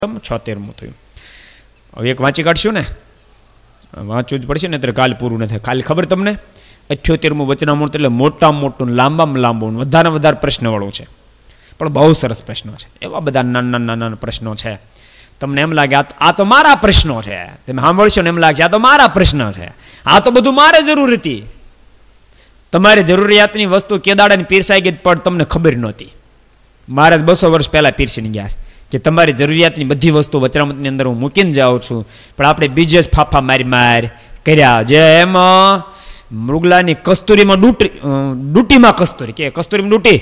76મું થયું. હવે એક વાંચી કાઢશું ને, વાંચવું જ પડશે ને, ત્યારે કાલ પૂરું ન થાય. ખાલી ખબર તમને 78મું વચનામૃત એટલે મોટામાં મોટું, લાંબામાં લાંબુ, વધારે પ્રશ્નવાળું છે, પણ બહુ સરસ પ્રશ્નો છે. એવા બધા નાના પ્રશ્નો છે, તમને એમ લાગે આ તો મારા પ્રશ્નો છે. તમે સાંભળશો ને એમ લાગશે આ તો મારા પ્રશ્ન છે, આ તો બધું મારે જરૂર હતી. તમારી જરૂરિયાતની વસ્તુ કેદાડાની પીરસાઈ ગઈ પણ તમને ખબર નહોતી. મહારાજ 200 વર્ષ પહેલા પીરસીને ગયા કે તમારી જરૂરિયાતની બધી વસ્તુ વચનામૃતની અંદર હું મૂકીને જાઉં છું, પણ આપણે બીજે જ ફાફા મારી કર્યા. જેમ મૃગલાની કસ્તુરીમાં ડૂટીમાં કસ્તુરી કે કસ્તુરીમાં ડૂટી,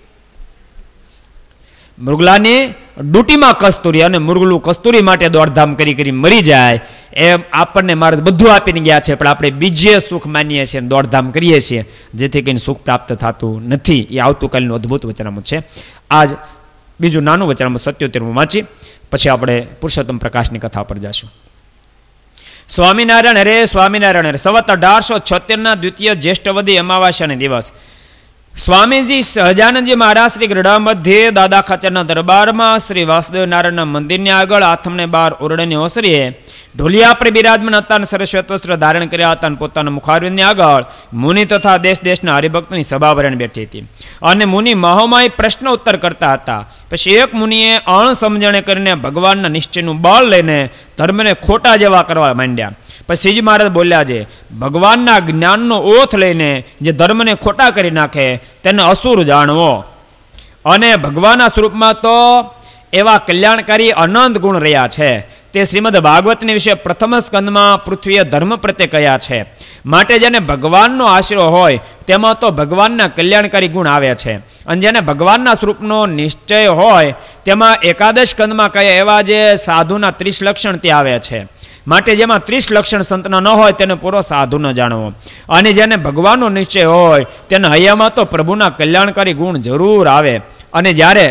મૃગલાની ડૂટીમાં કસ્તુરી, અને મૃગલું કસ્તુરી માટે દોડધામ કરી મરી જાય. એમ આપણને મારે બધું આપીને ગયા છે, પણ આપણે બીજે સુખ માનીએ છીએ, દોડધામ કરીએ છીએ, જેથી કરીને સુખ પ્રાપ્ત થતું નથી. એ આવતીકાલનું અદ્ભુત વચનામૃત છે. આજ બીજું નાનું વચનામૃત 77મું વાંચી પછી આપણે પુરુષોત્તમ પ્રકાશની કથા પર જઈશું. સ્વામિનારાયણ હરે સ્વામિનારાયણ હરે. સંવત 1876 દ્વિતીય જ્યેષ્ઠવદી અમાવાસ્યાને દિવસ સ્વામીજી સહજાનંદજી મહારાજ શ્રી ગઢડા મધ્યે દાદા ખાચરના દરબારમાં શ્રી વાસુદેવ નારાયણના મંદિરની આગળ આથમને 12 ઓરડાની ઓસરીએ ઢોલિયા પર બિરાજમાન હતા અને સરસ્વત વસ્ત્ર ધારણ કર્યા હતા અને પોતાના મુખારવિંદની આગળ મુનિ તથા દેશના હરિભક્તની સભા ભરણ બેઠી હતી અને મુનિ મહોમય પ્રશ્ન ઉત્તર કરતા હતા. પછી એક મુનિએ અણસમજણે કરીને ભગવાનના નિશ્ચયનું બળ લઈને ધર્મને ખોટા જેવા કરવા માંડ્યા. પછી શ્રીજી મહારાજ બોલ્યા છે, ભગવાનના જ્ઞાનનો ઓથ લઈને જે ધર્મને ખોટા કરી નાખે તેને અસુર જાણવો. અને ભગવાનના સ્વરૂપમાં તો એવા કલ્યાણકારી અનંત ગુણ રહ્યા છે. તે શ્રીમદ ભાગવતની વિશે પ્રથમ સ્કંદમાં પૃથ્વીએ ધર્મ પ્રત્યે કયા છે. માટે જેને ભગવાનનો આશરો હોય તેમાં તો ભગવાનના કલ્યાણકારી ગુણ આવે છે, અને જેને ભગવાનના સ્વરૂપનો નિશ્ચય હોય તેમાં એકાદશ સ્કંદમાં કયા એવા જે સાધુના 30 લક્ષણ તે આવે છે. માટે જેમાં 30 લક્ષણ સંતના ન હોય તેને પૂરો સાધુ ન જાણવો, અને જેને ભગવાનનો નિશ્ચય હોય તેને હૈયામાં તો પ્રભુના કલ્યાણકારી ગુણ જરૂર આવે. અને જ્યારે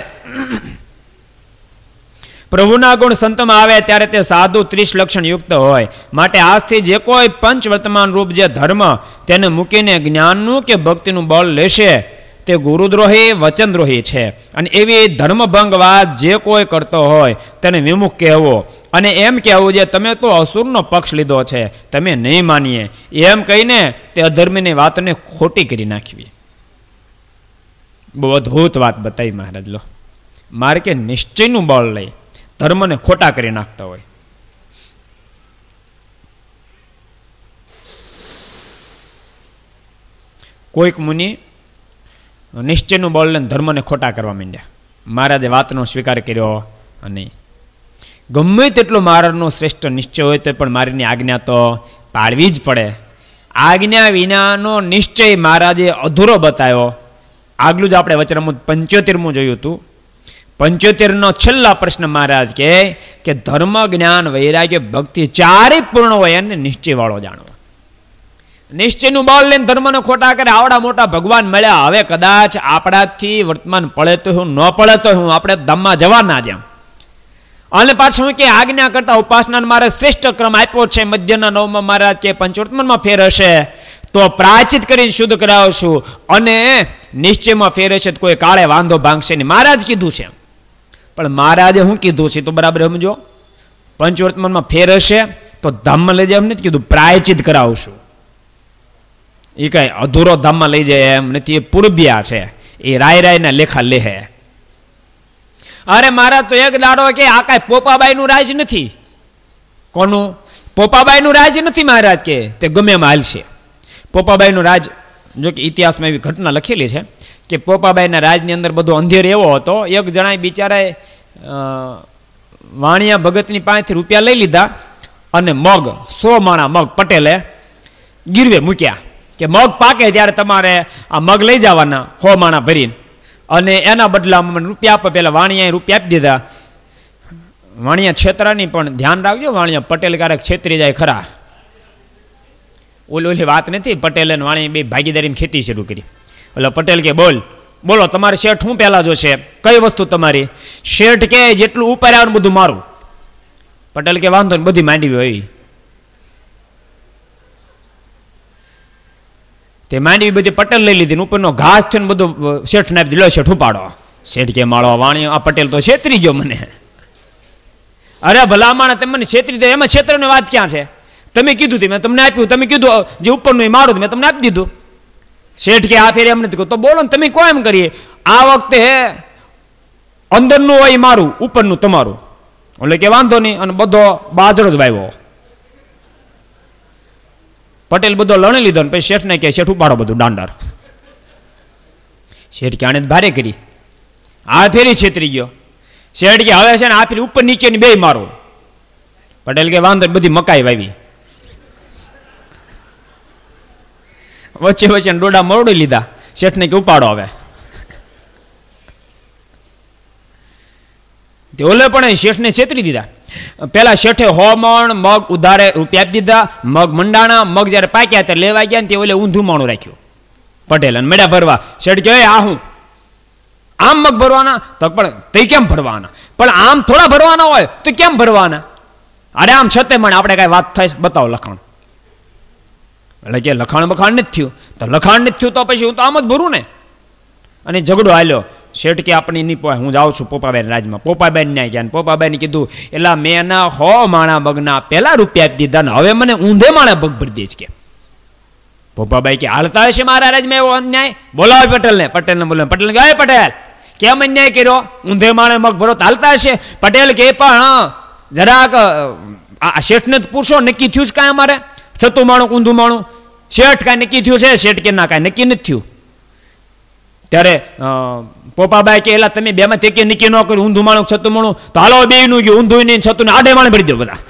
પ્રભુના ગુણ સંતમાં આવે ત્યારે તે સાધુ 30 લક્ષણ યુક્ત હોય. માટે આજથી જે કોઈ પંચવર્તમાન રૂપ જે ધર્મ તેને મૂકીને જ્ઞાનનું કે ભક્તિનું બળ લેશે તે ગુરુદ્રોહી વચનદ્રોહી છે. અને એવી ધર્મભંગ વાત જે કોઈ કરતો હોય તેને વિમુખ કહેવો, અને એમ કહેવું જે તમે તો અસુરનો પક્ષ લીધો છે, તમે નહીં માનીએ, એમ કહીને તે અધર્મીની વાતને ખોટી કરી નાખવી. બહુ અદ્ભુત વાત બતાવી મહારાજ. લો, મારે કે નિશ્ચયનું બળ લઈ ધર્મને ખોટા કરી નાખતા હોય. કોઈક મુનિ નિશ્ચયનું બળ લઈને ધર્મને ખોટા કરવા માંડ્યા. મહારાજે વાતનો સ્વીકાર કર્યો નહીં. ગમે તેટલો મહારાજનો શ્રેષ્ઠ નિશ્ચય હોય તો પણ મારીની આજ્ઞા તો પાળવી જ પડે. આજ્ઞા વિનાનો નિશ્ચય મહારાજે અધૂરો બતાવ્યો. આગલું જ આપણે વચનામૃત 75મું જોયું હતું. 75નો છેલ્લા પ્રશ્ન મહારાજ કહે કે ધર્મ જ્ઞાન વૈરાગ્ય ભક્તિ ચારે પૂર્ણ હોય એને નિશ્ચય વાળો જાણવો. નિશ્ચયનું બળ લઈને ધર્મને ખોટા કરે. આવડા મોટા ભગવાન મળ્યા, હવે કદાચ આપણાથી વર્તમાન પડે તો હું, ન પડે તો હું, આપણે ધામમાં જવાના જેમ. અને પાછું કે આજ્ઞા કરતા ઉપાસના મારે શ્રેષ્ઠ ક્રમ આપ્યો છે. મધ્યના 9માં મહારાજ કે પંચવર્તમાનમાં ફેર હશે તો પ્રાયચિત કરીને શુદ્ધ કરાવશું, અને નિશ્ચયમાં ફેર હશે તો કોઈ કાળે વાંધો ભાંગશે નહીં. મહારાજ કીધું છે, પણ મહારાજે શું કીધું છે તો બરાબર સમજો. પંચવર્તમાનમાં ફેર હશે તો ધામમાં લઈ જાય એમ નથી કીધું, પ્રાયચિત કરાવશું. એ કઈ અધૂરો ધામમાં લઈ જાય એમ નથી. એ પૂર્બિયા છે, એ રાયના લેખા લેહે. અરે મારા તો એક દાડો કે આ કાંઈ પોપાબાઈનું રાજ નથી. કોનું? પોપાબાઈનું રાજ નથી મહારાજ કે તે ગમે એમ હાલશે. પોપાબાઈનું રાજ, જો કે ઇતિહાસમાં એવી ઘટના લખેલી છે કે પોપાબાઈના રાજની અંદર બધો અંધેર એવો હતો. એક જણાએ બિચારાએ વાણિયા ભગતની પાસેથી રૂપિયા લઈ લીધા અને મગ 100 માણા મગ પટેલે ગીરવે મૂક્યા કે મગ પાકે ત્યારે તમારે આ મગ લઈ જવાના 100 માણા ભરીને, અને એના બદલામાં રૂપિયા આપે. પેલા વાણિયાએ રૂપિયા આપી દીધા. વાણિયા છેતરાની, પણ ધ્યાન રાખજો, વાણિયા પટેલ ક્યારેક છેતરી જાય ખરા. ઓલી વાત નથી. પટેલ અને વાણિયા બે ભાગીદારીની ખેતી શરૂ કરી. એટલે પટેલ કે બોલો તમારે શેઠ શું પહેલા જોશે, કઈ વસ્તુ તમારી? શેઠ કે જેટલું ઉપર આવે બધું મારું. પટેલ કે વાંધો ને, બધી માંડવી હોય. તે માંડવી બધી પટેલ લઈ લીધી, ઉપરનો ઘાસ થયો ને બધું શેઠને આપી દીધો. શેઠ ઉપાડો. શેઠ કે માળો વાણી આ પટેલ તો છેતરી ગયો મને. અરે ભલા માણસ, તમે મને છેતરી દે, એમાં છેતરની વાત ક્યાં છે? તમે કીધું મેં તમને આપ્યું, તમે કીધું જે ઉપરનું એ મારું મેં તમને આપી દીધું. શેઠ કે આ ફેરે એમ નથી કહું, તો બોલો ને, તમે કહો એમ કરીએ. આ વખતે અંદરનું હોય મારું, ઉપરનું તમારું. એટલે કે વાંધો નહીં, અને બધો બાજરો જ વાવ્યો. પટેલ બધો લણી લીધો ને પછી શેઠને કે શેઠ ઉપાડો બધું દાંડર. શેઠ કે આને ભારે કરી, આ ફેરી છેતરી ગયો. શેઠ કે હવે છે ને આ ફેરી ઉપર નીચેની બે મારો. પટેલ કે વાંધો, બધી મકાઈ વાવી. વચ્ચે વચ્ચે ડોડા મરડી લીધા. શેઠને કે ઉપાડો હવે. તે ઓલે પણ શેઠને છેતરી દીધા. પેલા શેઠે 100 મણ મગ ઉધારે રૂપિયા આપી દીધા. મગ મંડાણા, મગ જયારે પાક્યા ત્યારે લેવા ગયા ને તે ઓલે ઊંધું માણું રાખ્યું પટેલ, અને મેળા ભરવા. શેઠ કહે આ હું આમ મગ ભરવાના? તો પણ તે કેમ ભરવાના? પણ આમ થોડા ભરવાના હોય તો કેમ ભરવાના? અરે આમ છતે મને આપણે કઈ વાત થાય, બતાવો લખાણ. એટલે કે લખાણ બખાણ નથી થયું. તો લખાણ નથી થયું તો પછી હું તો આમ જ ભરું ને. અને ઝઘડો હાલ્યો. શેઠ કે આપણે નહીં પોય, હું જાઉં છું પોપાબેન રાજમાં. પોપાબેન ન્યાય ગયા. પોપાબેન કીધું એટલે મેં એના 100 માણા બગના પેલા રૂપિયા આપી દીધા ને હવે મને ઊંધે માણે બગ ભરી દે છે કે. પોપાબાઈ કે હાલતા હશે મારા રાજમાં એવો અન્યાય? બોલાવે પટેલને. પટેલને બોલાવે. પટેલ કે પટેલ કેમ અન્યાય કર્યો? ઊંધે માણે મગ ભરો તો હાલતા હશે? પટેલ કે પણ જરાક આ શેઠને જ પૂછો, નક્કી થયું છે કાંઈ અમારે? છતું માણું ઊંધું માણું? શેઠ કાંઈ નક્કી થયું છે? શેઠ કે ના કાંઈ નક્કી નથી થયું. ત્યારે પોપાબાઈ કે એલા તમે બેમાં તે કે નક્કી ન કર્યું, ઊંધું માણું છતું માણું? તો હાલો બે નું ગયું, ઊંધું નહીં છતું ને આડે માણે ભરી દો બધા.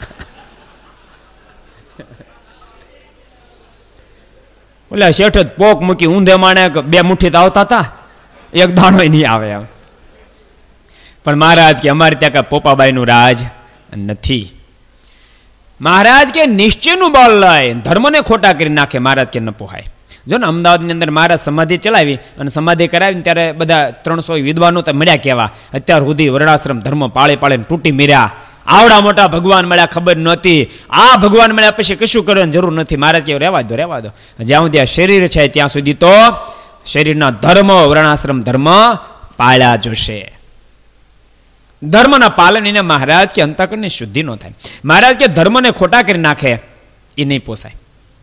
ઓલા શેઠ જ પોક મૂકી ઊંધે માણે 2 મુઠ્ઠી તો આવતા હતા, એક દાણો નહીં આવે એમ. પણ મહારાજ કે અમારે ત્યાં કાંઈ પોપાબાઈનું રાજ નથી. મહારાજ કે નિશ્ચયનું બળ લય ધર્મને ખોટા કરી નાખે. મહારાજ કે ન પોહાય. જો ને અમદાવાદની અંદર મહારાજ સમાધિ ચલાવી અને સમાધિ કરાવીને ત્યારે બધા 300 વિદ્વાનો તો મળ્યા કેવા. અત્યાર સુધી વર્ણાશ્રમ ધર્મ પાળે પાળે તૂટી મર્યા. આવડા મોટા ભગવાન મળ્યા, ખબર નહોતી. આ ભગવાન મળ્યા પછી કશું કરવાની જરૂર નથી. મહારાજ કે રહેવા દો, રહેવા દો. જ્યાં સુધી આ શરીર છે ત્યાં સુધી તો શરીરના ધર્મ, વર્ણાશ્રમ ધર્મ પાળ્યા જોશે. ધર્મના પાલન એને મહારાજ કે અંતઃકરણની શુદ્ધિ ન થાય. મહારાજ કે ધર્મને ખોટા કરી નાખે એ નહીં પોસાય.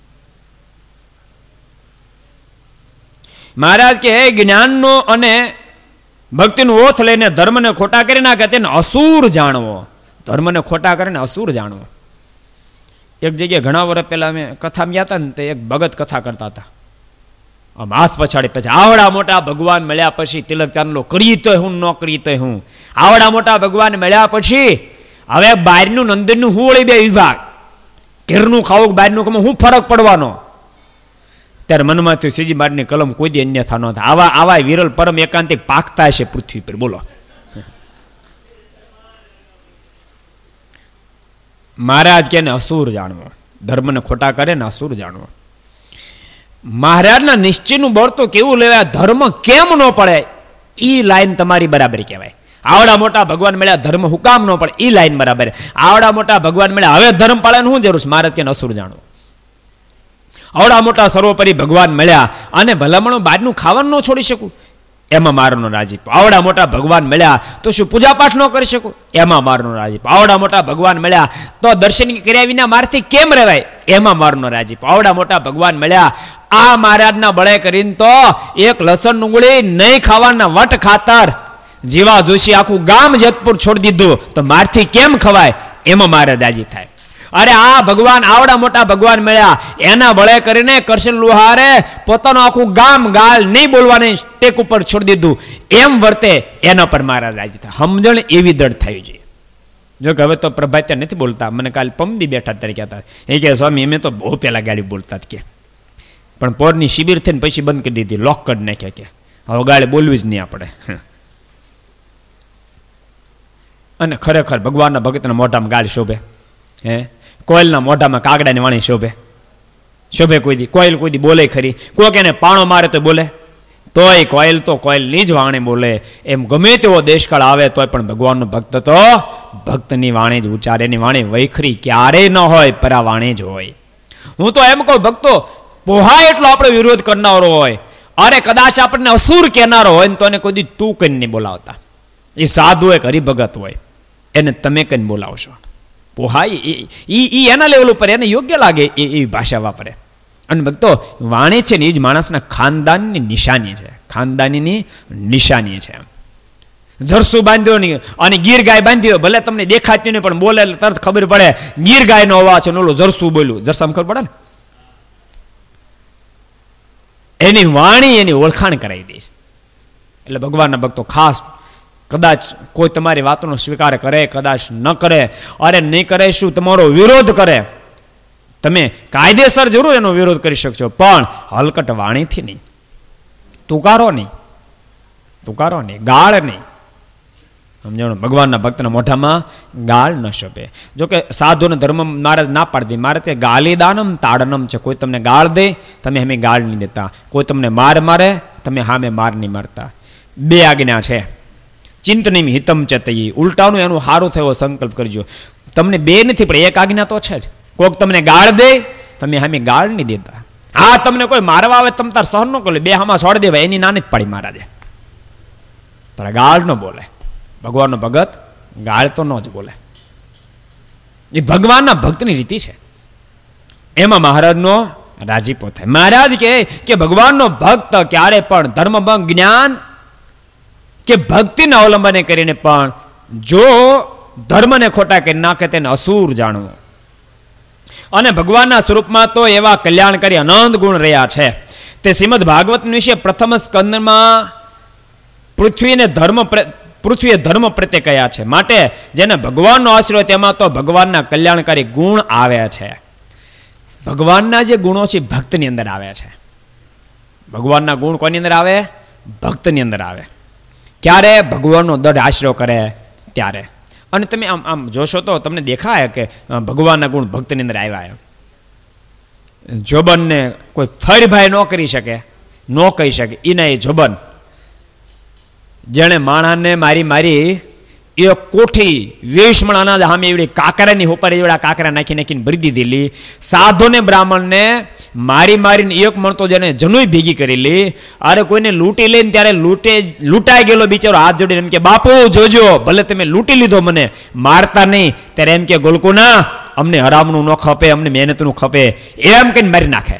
મહારાજ કે જ્ઞાનનો અને ભક્તિનું ઓથ લઈને ધર્મને ખોટા કરી નાખે તેને અસુર જાણવો. ધર્મને ખોટા કરીને અસુર જાણવો. એક જગ્યાએ ઘણા વર્ષ પહેલા અમે કથામાં ગયા હતા ને, તે એક ભગત કથા કરતા હતા. આમ હાથ પછાડી પછી આવડા મોટા ભગવાન મળ્યા પછી તિલક ચાંદલો કરી તોય હું, ન કરી તોય હું. આવડા મોટા ભગવાન મળ્યા પછી હવે બહારનું અંદરનું હું વળી બે વિભાગ. ઘેરનું ખાવું બહારનું ખાવું હું ફરક પડવાનો? ત્યારે મનમાંથી શ્રીજી મહારાજની કલમ કોઈ દી અન્યથા ન થાય. આવા વિરલ પરમ એકાંતિક પાકતા છે પૃથ્વી પર. બોલો મહારાજ કે ને અસુર જાણવો. ધર્મને ખોટા કરે ને અસુર જાણવો. મહારાજના નિશ્ચયનું બળ તો કેવું લેવાય, ધર્મ કેમ ન પડે એ લાઈન તમારી બરાબર કહેવાય. આવડા મોટા ભગવાન મળ્યા, ધર્મ હુકામ ન પડે એ લાઈન બરાબર. આવડા મોટા ભગવાન મળ્યા, હવે ધર્મ પાળવાની શું જરૂર છે? મહારાજ કે અસુર જાણવો. આવડા મોટા સર્વોપરી ભગવાન મળ્યા અને ભલામણો બહારનું ખાવાનું ન છોડી શકું, એમાં મારનો રાજીપ. આવડા મોટા ભગવાન મળ્યા તો શું પૂજાપાઠ ન કરી શકું? એમાં મારનો રાજીપ. આવડા મોટા ભગવાન મળ્યા તો દર્શન કર્યા વિના મારથી કેમ રહેવાય? એમાં મારનો રાજીપ. આવડા મોટા ભગવાન મળ્યા, આ મહારાજના બળે કરીને તો એક લસણ ડુંગળી નહીં ખાવાના વટ ખાતર જીવા જોશી આખું ગામ જેતપુર છોડી દીધું, તો મારથી કેમ ખવાય? એમાં મારે રાજી થાય. અરે આ ભગવાન આવડા મોટા ભગવાન મળ્યા, એના બળે કરીને કરશન લુહારે પોતાનું આખું ગામ ગાલ નહીં બોલવાની ટેક ઉપર છોડી દીધું, એમ વર્તે એના પર મારા રાજી થાય. સમજણ એવી દળ થવી જોઈએ. જો કે હવે તો પ્રભાત્યા નથી બોલતા. મને કાલે પમદી બેઠા તરીકે હતા, એ કે સ્વામી અમે તો બહુ પહેલા ગાડી બોલતા કે, પણ પોરની શિબિર થઈને પછી બંધ કરી દીધી, લોક કરી નાખ્યા કે હવે ગાડી બોલવી જ નહીં આપણે. અને ખરેખર ભગવાનના ભગતના મોઢામાં ગાળ શોભે? હે, કોયલના મોઢામાં કાગડાની વાણી શોભે? શોભે કોઈ દી? કોયલ કોઈ દી બોલે ખરી? કોક એને પાણો મારે તો બોલે? તોય કોયલ તો કોયલની જ વાણી બોલે. એમ ગમે તેવો દેશકાળ આવે તોય પણ ભગવાનનો ભક્ત તો ભક્તની વાણી જ ઉચ્ચારે. એની વાણી વૈખરી ક્યારેય ન હોય, પરા વાણી જ હોય. હું તો એમ કહું, ભક્તો પોહાય એટલો આપણે વિરોધ કરનારો હોય, અરે કદાચ આપણને અસુર કહેનારો હોય ને તો એને કોઈ દી તું કરીને નહીં બોલાવતા. એ સાધુ એક હરિભગત હોય, એને તમે કઈને બોલાવશો. પોહાય એ એના લેવલ ઉપર એને યોગ્ય લાગે એ ભાષા વાપરે. અને ભક્તો વાણી છે ને એ જ માણસના ખાનદાનની નિશાની છે, ખાનદાનીની નિશાની છે. જરસું બાંધ્યો નહીં અને ગીર ગાય બાંધ્યો, ભલે તમને દેખાતી નહીં પણ બોલે એટલે તરત ખબર પડે ગીર ગાયનો અવાજ છે, ઓલો જરસું બોલ્યું, જરસામાં ખબર પડે ને. એની વાણી એની ઓળખાણ કરાવી દે છે. એટલે ભગવાનના ભક્તો ખાસ, કદાચ કોઈ તમારી વાતનો સ્વીકાર કરે, કદાચ ન કરે, અરે નહીં કરે શું તમારો વિરોધ કરે, તમે કાયદેસર જરૂર એનો વિરોધ કરી શકશો, પણ હલકટ વાણીથી નહીં, તુકારો નહીં, ગાળ નહીં. સમજાણો? ભગવાનના ભક્તના મોઢામાં ગાળ ન શોભે. જોકે સાધુનો ધર્મ મહારાજ ના પાડી દે. મહારાજ કે ગાલી દાનમ તાડનમ છે. કોઈ તમને ગાળ દે, તમે સામે ગાળ નહીં દેતા. કોઈ તમને મારે, તમે સામે માર નહીં મારતા. બે આજ્ઞા છે. ચિંતનીમ હિતમ ચેતયી, ઉલટાનું એનું સારું થયો સંકલ્પ કરજો. તમને બે નથી પણ એક આજ્ઞા તો છે જ. કોઈક તમને ગાળ દે, તમે સામે ગાળ નહીં દેતા. હા, તમને કોઈ મારવા આવે તમે તાર સહન ન કરો, બે હામાં છોડી દેવાય, એની નાની જ પાડી મહારાજે. પણ ગાળ ન બોલે. ભગવાનનો ભગત ગાળ તો ન જ બોલે. એ ભગવાનના ભક્તની રીતિ છે. એમાં મહારાજનો રાજીપો થાય. મહારાજ કે ભગવાનનો ભક્ત ક્યારે પણ ધર્મભંગ જ્ઞાન કે ભક્તિના અવલંબને કરીને પણ જો ધર્મને ખોટા કરી નાખે તેને અસુર જાણવો. અને ભગવાનના સ્વરૂપમાં તો એવા કલ્યાણકારી અનંત ગુણ રહ્યા છે. તે શ્રીમદ ભાગવત વિશે પ્રથમ સ્કંદમાં પૃથ્વીએ ધર્મ પ્રત્યે કયા છે. માટે જેને ભગવાનનો આશરો તેમાં તો ભગવાનના કલ્યાણકારી ગુણ આવ્યા છે. ભગવાનના જે ગુણો છે ભક્તની અંદર આવે છે. ભગવાનના ગુણ કોની અંદર આવે? ભક્તની અંદર આવે. ક્યારે? ભગવાનનો દઢ આશરો કરે ત્યારે. અને તમે આમ જોશો તો તમને દેખાય કે ભગવાનના ગુણ ભક્તની અંદર આવ્યા. જોબનને કોઈ ફરીભાઈ ન કરી શકે, ન કહી શકે. એના એ જોબન જેણે માણાને મારી એ કોઠી વેશમણ અનાજ સામે એવડી કાકરાની ઉપર એવડા કાકરા નાખીને ભરી દીધેલી. સાધુને બ્રાહ્મણને મારીને એક મણ તો જેને જનોઈ ભેગી કરેલી. અરે કોઈને લૂંટી લઈને ત્યારે લૂંટાઈ ગયેલો બિચારો હાથ જોડીને એમ કે બાપુ જોજો, ભલે તમે લૂંટી લીધો મને મારતા નહીં. ત્યારે એમ કે ગોલકુના અમને હરામનું ન ખપે, અમને મહેનતનું ખપે, એમ કહીને મારી નાખે.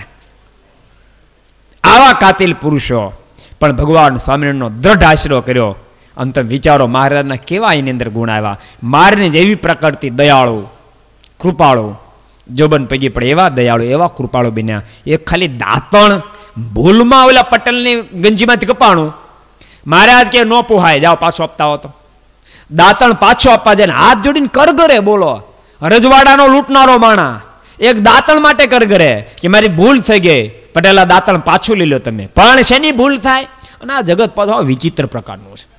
આવા કાતિલ પુરુષો પણ ભગવાન સ્વામિનારાયણનો દ્રઢ આશરો કર્યો. અને તમે વિચારો મહારાજના કેવા એની અંદર ગુણ આવ્યા. મારની જેવી પ્રકૃતિ દયાળુ, કૃપાળુ. જોબન પૈકી પણ એવા દયાળુ, એવા કૃપાળુ બન્યા. એ ખાલી દાંતણ ભૂલમાં ઓલા પટેલની ગંજીમાંથી કપાણું. મહારાજ કે ન પોહાય, જાઓ પાછો આપતા હો તો. દાંતણ પાછો આપવા જાય હાથ જોડીને કરગરે. બોલો, રજવાડાનો લૂંટનારો માણા એક દાંતણ માટે કરગરે કે મારી ભૂલ થઈ ગઈ, પટેલા દાંતણ પાછું લઈ લો તમે. પણ શેની ભૂલ થાય? અને આ જગત પાછો વિચિત્ર પ્રકારનું છે.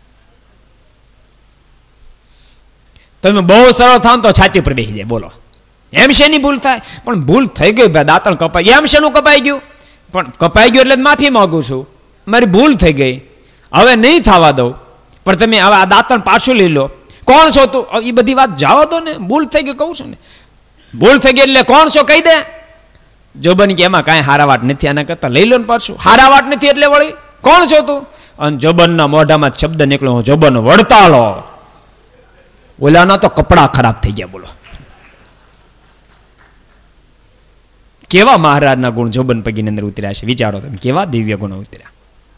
તમે બહુ સરળ થાવ તો છાતી પર બેસી જાય. બોલો, એમ શેની ભૂલ થાય? પણ ભૂલ થઈ ગઈ ભાઈ, દાંતણ કપાઈ. એમ શેનું કપાઈ ગયું? પણ કપાઈ ગયું એટલે માફી માંગુ છું, મારી ભૂલ થઈ ગઈ, હવે નહીં થવા દઉં. પણ તમે હવે આ દાંતણ પાછું લઈ લો. કોણ છો તું? એ બધી વાત જવા દો ને. ભૂલ થઈ ગઈ કહું છું ને, ભૂલ થઈ ગઈ એટલે કોણ છો કહી દે. જોબન કે એમાં કાંઈ હારા વાત નથી, આના કરતા લઈ લો ને પાછું. હારા વાત નથી એટલે વળી કોણ છો તું? અને જોબનના મોઢામાં શબ્દ નીકળ્યો, હું જોબન વડતાલો. ઓલાના તો કપડા ખરાબ થઈ ગયા. બોલો, કેવા મહારાજના ગુણ જોબન પગીની અંદર ઉતર્યા છે. વિચારો તમે, કેવા દિવ્ય ગુણો ઉતર્યા.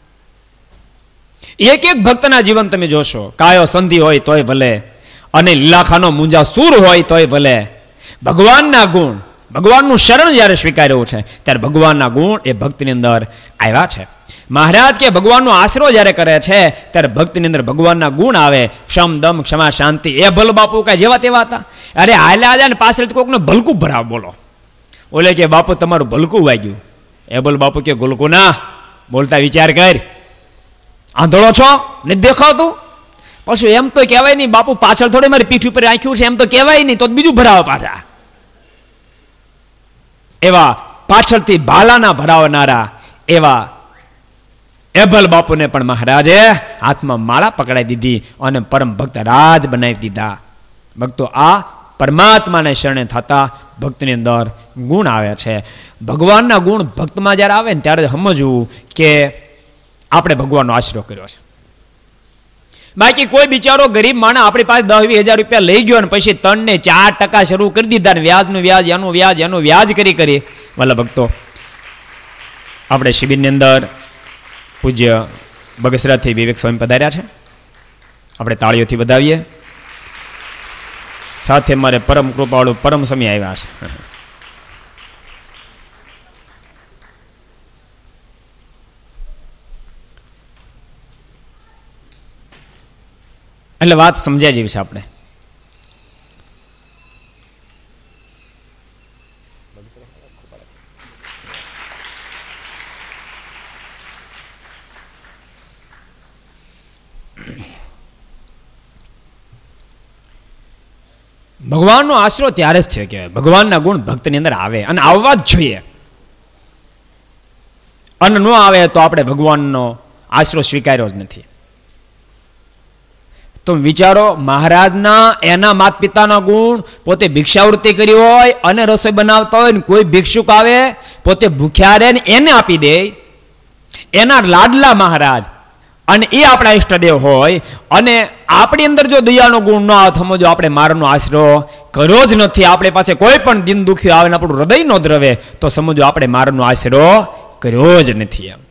એક એક ભક્તના જીવન તમે જોશો. કાયો સંધિ હોય તોય ભલે, અને લીલાખાનો મુંજા સૂર હોય તોય ભલે. ભગવાનના ગુણ, ભગવાનનું શરણ જ્યારે સ્વીકાર્યું છે ત્યારે ભગવાનના ગુણ એ ભક્તિની અંદર આવ્યા છે. મહારાજ કે ભગવાનનો આશરો જ્યારે કરે છે ત્યારે ભક્તિની અંદર ભગવાનના ગુણ આવે. ક્ષમ દમ ક્ષમા શાંતિ. એ ભલ બાપુ કાંઈ જેવા તેવા હતા? અરે હાલ્યા જાય ને પાછળ કોઈકને ભલકું ભરાવ. બોલો, ઓલે કે બાપુ તમારું ભલકું વાગ્યું. એ બોલ બાપુ કે ગોલકું ના બોલતા વિચાર કર, આંધળો છો ને દેખાતું? પછી એમ તો કહેવાય નહીં બાપુ પાછળ થોડી મારી પીઠ ઉપર રાખ્યું છે, એમ તો કહેવાય નહીં, તો બીજું ભરાવ પાછા. એવા પાછળથી ભાલાના ભરાવનારા એવા એભલ બાપુને પણ મહારાજે હાથમાં માળા પકડાઈ દીધી અને પરમ ભક્ત રાજ બનાવી દીધા. ભક્તો, આ પરમાત્માને શરણે થતા ભક્તની અંદર ગુણ આવ્યા છે. ભગવાનના ગુણ ભક્તમાં જ્યારે આવે ને ત્યારે સમજવું કે આપણે ભગવાનનો આશરો કર્યો છે. બાકી કોઈ બિચારો ગરીબ માણસ આપણી પાસે 10,000 રૂપિયા લઈ ગયો ને પછી 3 ને 4% શરૂ કરી દીધા ને વ્યાજનું વ્યાજ એનું વ્યાજ કરી વાલા ભક્તો, આપણે શિબિરની અંદર પૂજ્ય બગસરાથી વિવેક સ્વામી પધાર્યા છે. આપણે તાળીઓથી વધાવીએ. સાથે મારે પરમ કૃપાળુ પરમ સ્વામી આવ્યા છે. એટલે વાત સમજ્યા જેવી છે. આપણે ભગવાનનો આશરો ત્યારે જ થયો કહેવાય. ભગવાનના ગુણ ભક્તની અંદર આવે અને આવવા જ જોઈએ. અને ન આવે તો આપણે ભગવાનનો આશરો સ્વીકાર્યો જ નથી. તો વિચારો, મહારાજના એના માતા પિતાના ગુણ, પોતે ભિક્ષાવૃત્તિ કરી હોય અને રસોઈ બનાવતા હોય ને કોઈ ભિક્ષુક આવે પોતે ભૂખ્યા રહે ને એને આપી દે, એના લાડલા મહારાજ, અને એ આપણા ઈષ્ટદેવ હોય અને આપણી અંદર જો દયાનો ગુણ ન આવે, સમજો આપણે મારનો આશરો કર્યો જ નથી, આપણે પાસે કોઈ પણ દિન દુખી આવે ને આપણું હૃદય નો દ્રવે, તો સમજો આપણે મારનો આશરો કર્યો જ નથી. એમ